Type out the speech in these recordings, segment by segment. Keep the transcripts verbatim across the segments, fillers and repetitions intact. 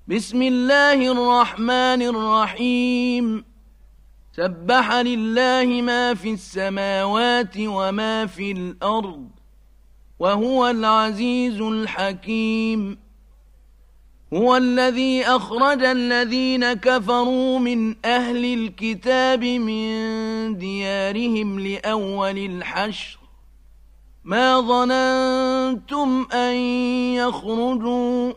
بسم الله الرحمن الرحيم سبح لله ما في السماوات وما في الأرض وهو العزيز الحكيم هو الذي أخرج الذين كفروا من أهل الكتاب من ديارهم لأول الحشر ما ظننتم أن يخرجوا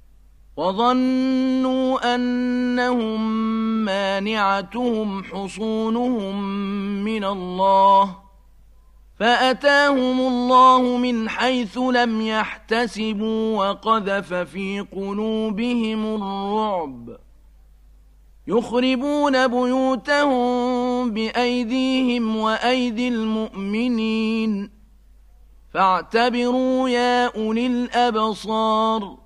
وظنوا أنهم مانعتهم حصونهم من الله فأتاهم الله من حيث لم يحتسبوا وقذف في قلوبهم الرعب يخربون بيوتهم بأيديهم وأيدي المؤمنين فاعتبروا يا أولي الأبصار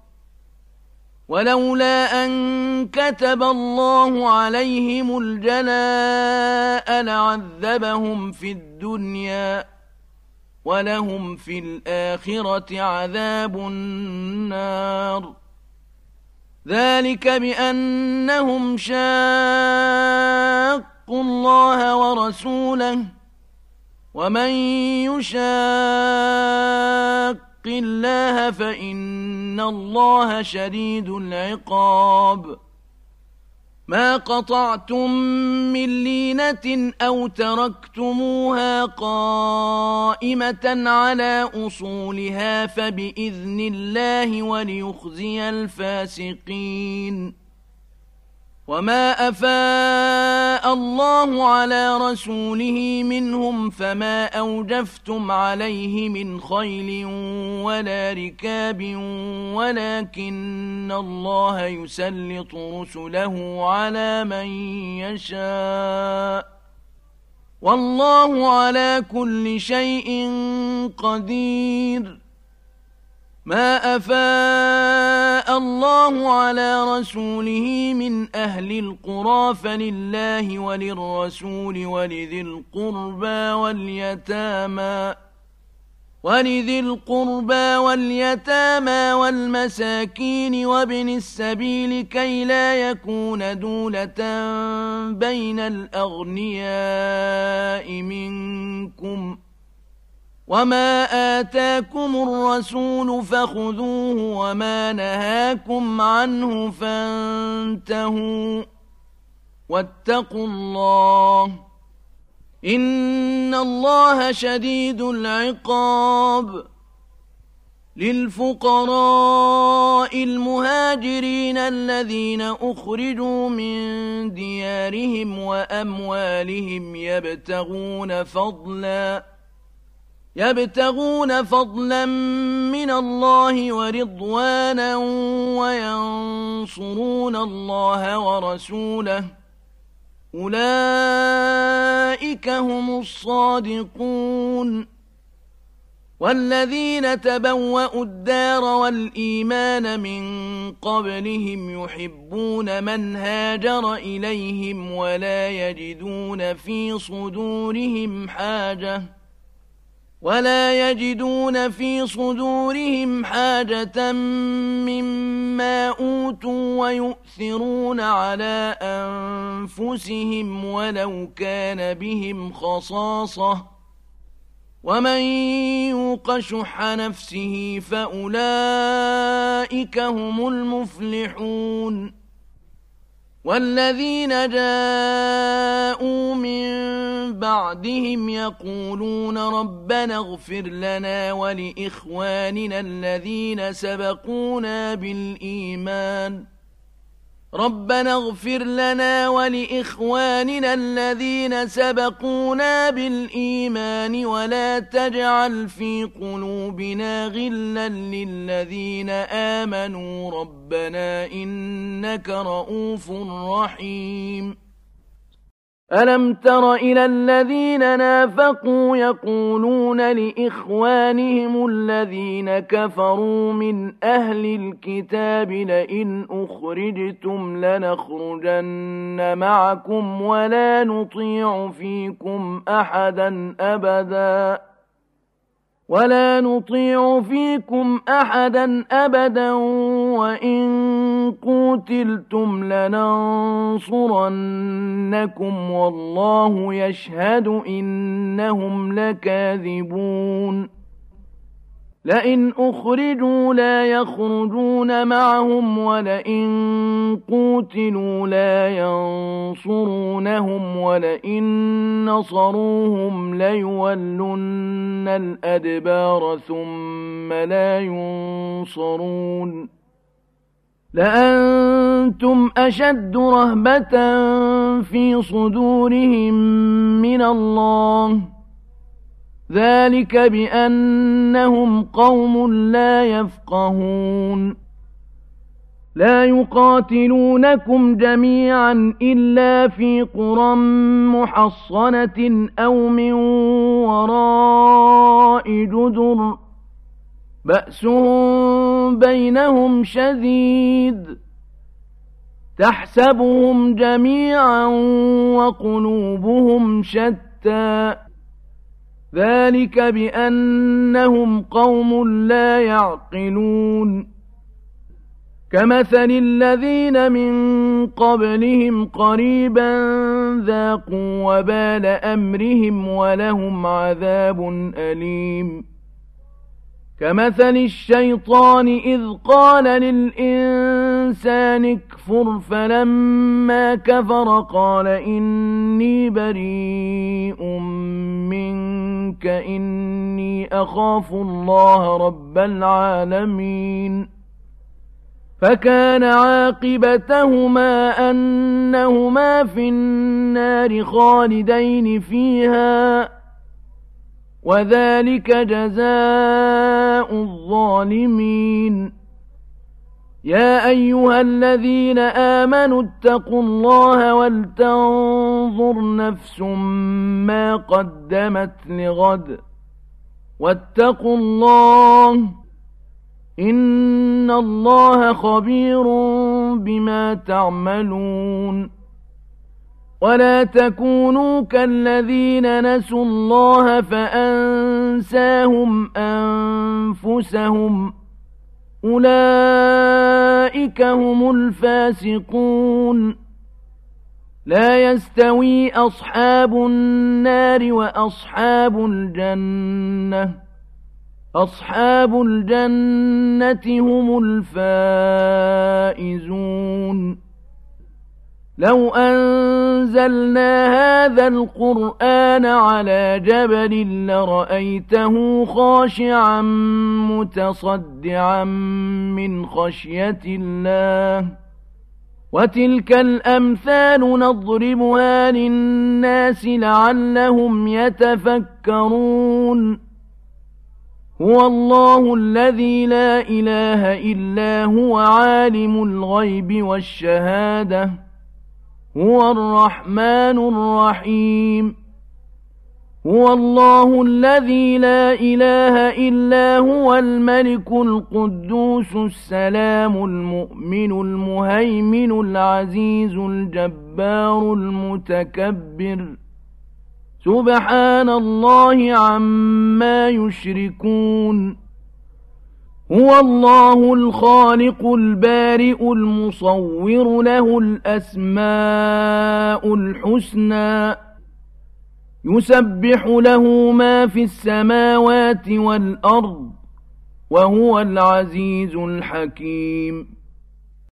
ولولا أن كتب الله عليهم الجلاء لعذبهم في الدنيا ولهم في الآخرة عذاب النار ذلك بأنهم شاقوا الله ورسوله ومن يشاق الله فإن الله شديد العقاب ما قطعتم من لينة أو تركتموها قائمة على أصولها فبإذن الله وليخزي الفاسقين وما أفاء الله على رسوله منهم فما أوجفتم عليه من خيل ولا ركاب ولكن الله يسلط رسله على من يشاء والله على كل شيء قدير ما أفاء الله على رسوله من أهل القرى فلله وللرسول ولذي القربى واليتامى ولذي القربى واليتامى والمساكين وابن السبيل كي لا يكون دولة بين الأغنياء منكم وما آتاكم الرسول فخذوه وما نهاكم عنه فانتهوا واتقوا الله إن الله شديد العقاب للفقراء المهاجرين الذين أخرجوا من ديارهم وأموالهم يبتغون فضلاً يبتغون فضلا من الله ورضوانا وينصرون الله ورسوله أولئك هم الصادقون والذين تبوأوا الدار والإيمان من قبلهم يحبون من هاجر إليهم ولا يجدون في صدورهم حاجة ولا يجدون في صدورهم حاجة مما أوتوا ويؤثرون على أنفسهم ولو كان بهم خصاصة ومن يوق شح نفسه فأولئك هم المفلحون والذين جاءوا من بعدهم يقولون ربنا اغفر لنا ولإخواننا الذين سبقونا بالإيمان ربنا اغفر لنا ولإخواننا الذين سبقونا بالإيمان ولا تجعل في قلوبنا غلا للذين آمنوا ربنا إنك رؤوف رحيم ألم تر إلى الذين نافقوا يقولون لإخوانهم الذين كفروا من أهل الكتاب لئن أخرجتم لنخرجن معكم ولا نطيع فيكم أحدا أبدا ولا نطيع فيكم أحدا أبدا وإن قوتم قُوتِلْتُمْ لَنَنصُرَنَّكُمْ وَاللَّهُ يَشْهَدُ إِنَّهُمْ لَكَاذِبُونَ لئن أخرجوا لا يخرجون معهم ولئن قوتلوا لا ينصرونهم ولئن نصروهم ليولن الأدبار ثم لا ينصرون لأنتم أشد رهبة في صدورهم من الله ذلك بأنهم قوم لا يفقهون لا يقاتلونكم جميعا إلا في قرى محصنة أو من وراء جدر بأسهم بينهم شديد تحسبهم جميعا وقلوبهم شتى ذلك بأنهم قوم لا يعقلون كمثل الذين من قبلهم قريبا ذاقوا وبال أمرهم ولهم عذاب أليم كمثل الشيطان إذ قال للإنسان اكفر فلما كفر قال إني بريء منك إني أخاف الله رب العالمين فكان عاقبتهما أنهما في النار خالدين فيها وذلك جزاء الظالمين يا أيها الذين آمنوا اتقوا الله ولتنظر نفس ما قدمت لغد واتقوا الله إن الله خبير بما تعملون ولا تكونوا كالذين نسوا الله فأنساهم أنفسهم أولئك هم الفاسقون لا يستوي أصحاب النار وأصحاب الجنة أصحاب الجنة هم الفائزون لو أنزلنا هذا القرآن على جبل لرأيته خاشعا متصدعا من خشية الله وتلك الأمثال نضربها للناس لعلهم يتفكرون هو الله الذي لا إله إلا هو عالم الغيب والشهادة هو الرحمن الرحيم هو الله الذي لا إله إلا هو الملك القدوس السلام المؤمن المهيمن العزيز الجبار المتكبر سبحان الله عما يشركون هو الله الخالق البارئ المصور له الأسماء الحسنى يسبح له ما في السماوات والأرض وهو العزيز الحكيم